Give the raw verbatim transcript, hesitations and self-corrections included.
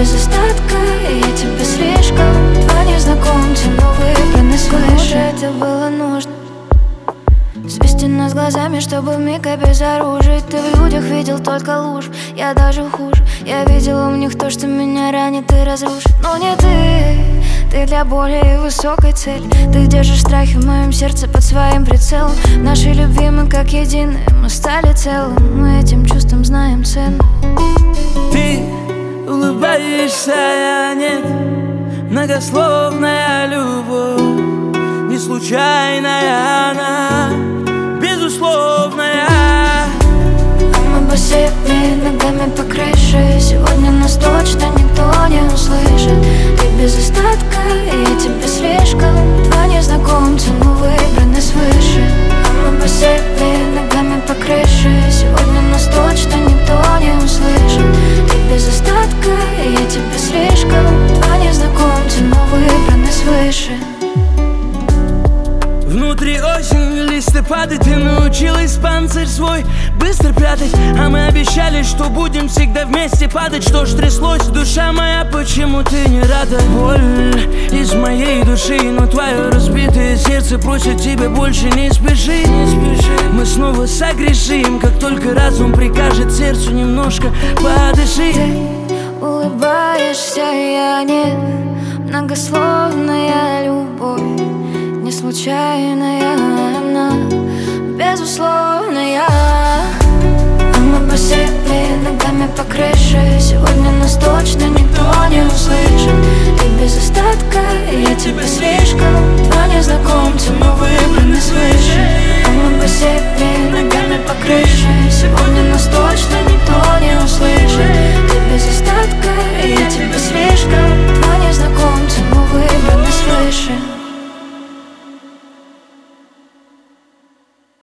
без остатка, я тебе слишком. Два незнакомца, но выбраны свыше. Это было нужно свести нас глазами, чтобы вмиг обезоружить. Ты в людях видел только ложь, я даже хуже. Я видела в них то, что меня ранит и разрушит. Но не ты, ты для более высокой цели. Ты держишь страхи в моем сердце под своим прицелом. В нашей любви мы как единые, мы стали целым. Мы этим чувством знаем цену. Ты улыбаешься, я нет. Многословная любовь, не случайная она, безусловная. А мы по себе, ногами по крыше. Сегодня нас точно никто не услышит. Ты без остатка, я тебе слишком. Два незнакомца, но выбраны свыше. А мы по себе, ногами по крыше. Сегодня нас точно никто не услышит. Ты без остатка, я тебе слишком. Два незнакомца, но выбраны свыше. Внутри осень, листы падать. Ты научилась панцирь свой быстро прятать. А мы обещали, что будем всегда вместе падать. Что ж тряслось, душа моя, почему ты не рада? Боль из моей души, но твое разбитое сердце просит тебя больше не спеши, не спеши. Мы снова согрешим, как только разум прикажет сердцу немножко подыши. Ты улыбаешься, я нет. Многословная любовь, не случайная она, безусловная. А мы по себе, ногами по крыше. Сегодня нас точно никто не услышит. Ты без остатка, я тебе слишком.